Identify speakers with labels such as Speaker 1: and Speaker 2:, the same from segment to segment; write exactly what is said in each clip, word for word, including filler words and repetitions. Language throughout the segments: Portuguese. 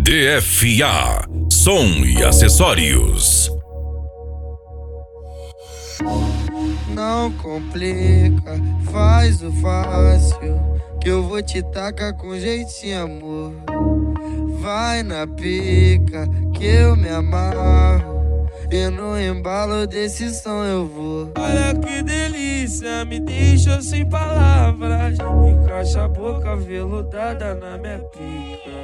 Speaker 1: D F A Som e Acessórios.
Speaker 2: Não complica, faz o fácil, que eu vou te tacar com jeitinho, amor. Vai na pica, que eu me amarro, e no embalo desse som eu vou.
Speaker 3: Olha que delícia, me deixa sem palavras. Encaixa a boca veludada na minha pica.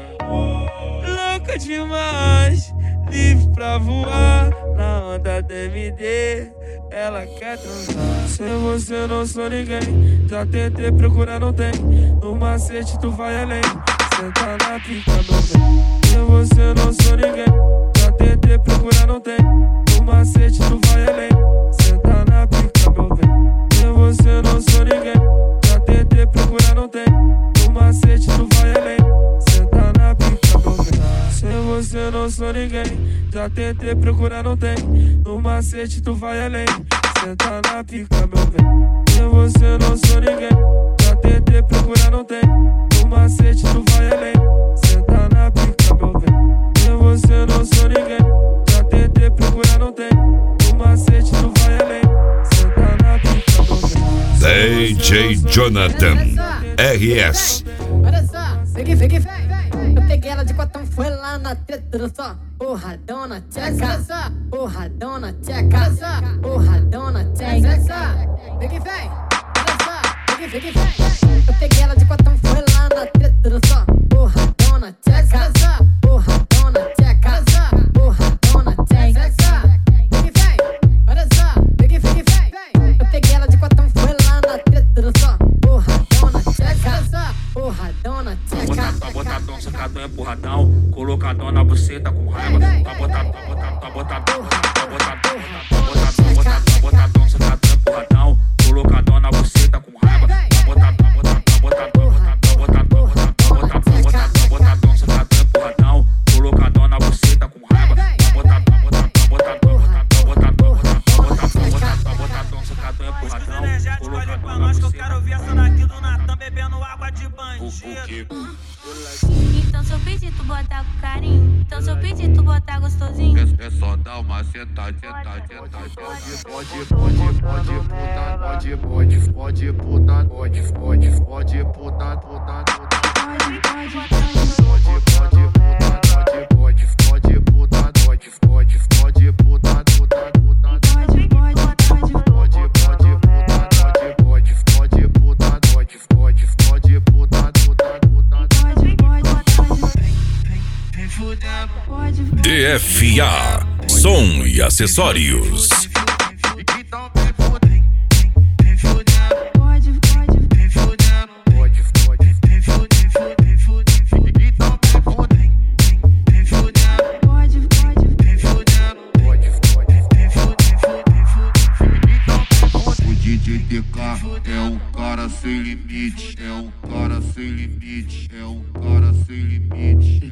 Speaker 3: Louca demais, livre pra voar. Na onda da M D, ela quer transar. Sem você não sou ninguém, já tentei procurar, não tem. No macete tu vai além, senta na pica, meu bem. Sem você não sou ninguém, já tentei procurar, não tem. No macete tu vai além, senta na pica, meu bem. Sem você não sou ninguém, já tentei procurar, não tem. No macete tu vai além, senta na pica, meu bem. Sem você não sou ninguém, já tentei procurar, não tem. No macete tu vai além, senta na pica, meu bem. Sem você não sou ninguém, já tentei procurar, não tem. No macete tu vai além, senta na pica, meu bem. Sem você não sou ninguém, já tentei procurar, não tem. No macete tu vai além, senta na pica, meu bem.
Speaker 1: D J Jonathan R S.
Speaker 4: Olha só, vem, vem, vem. Eu peguei ela de cotão, foi lá na treta, olha só. Porradona, tcheca. Porradona, tcheca. Porradona, tcheca. Vem que vem, olha só. Vem que vem, vem. Eu peguei ela de cotão, foi lá na treta, olha só. Porradona, tcheca. Porradona, tcheca. Porradona, tcheca. Vem que vem, olha só. Vem que vem, vem. Eu peguei ela de cotão, foi lá na treta, olha só. Porradona, tcheca. Porradona, tcheca.
Speaker 5: Tá botadão, sacadão, empurradão. Colocadão na buceta com raiva. Tá botadão, tá botadão, tá botadão. Tá botadão, tá botadão, tá botadão, sacadão, empurradão. Colocadão na buceta com raiva. Tá botadão, tá botadão, tá botadão, tá botadão, tá botadão, sacadão, empurradão. Colocadão na buceta com raiva. Tá botadão, tá botadão, tá botadão, tá botadão, sacadão, empurradão. Colocadão na buceta.
Speaker 6: Eu quero ver essa daqui do Natan bebendo água de bandido.
Speaker 7: Então se eu pedir tu botar com carinho, então se eu pedir tu botar gostosinho,
Speaker 8: é, é só dar uma sentada, sentada, sentada. Pode, pode, pode, pode, puta, pode, pode, pode, puta, pode, pode, pode, puta, puta, puta. Pode, pode, pode, pode, puta, pode, pode, pode, puta, pode, pode, pode, puta, puta, puta. Pode, pode, pode, pode, pode, puta, pode, pode, pode, puta, pode, pode, pode, puta, puta, puta. Pode, pode,
Speaker 1: D F A Som e Acessórios.
Speaker 8: É um cara sem limite, é um cara sem limite, é um cara sem limite.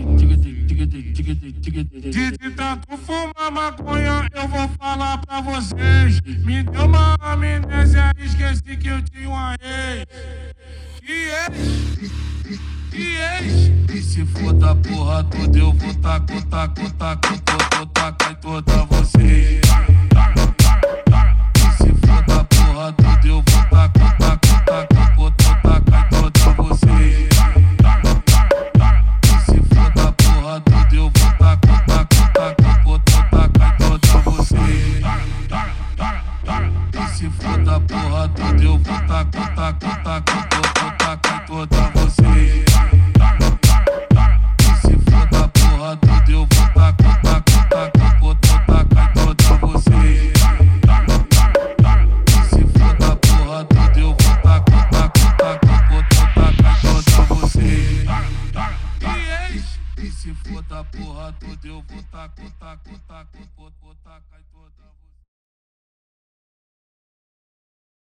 Speaker 3: De tanto fumar maconha, eu vou falar pra vocês. Me deu uma amnésia, esqueci que eu tinha uma ex. Que ex? Que ex?
Speaker 8: E se for da porra toda, eu vou taco, taco, taco, taco, taco em toda vocês. E se for da porra toda, eu vou taco, taco, taco, taco, taco em toda vocês. E se for da porra toda, eu vou taco, taco, taco, taco em toda vocês. E se for da porra toda, eu vou taco, taco, taco, taco em toda vocês. E se for da porra toda, eu vou taco, taco, taco, taco em toda vocês. E se for da porra toda, eu vou taco, taco, taco, taco em toda vocês. E se for da porra toda, eu vou taco, taco, taco, taco em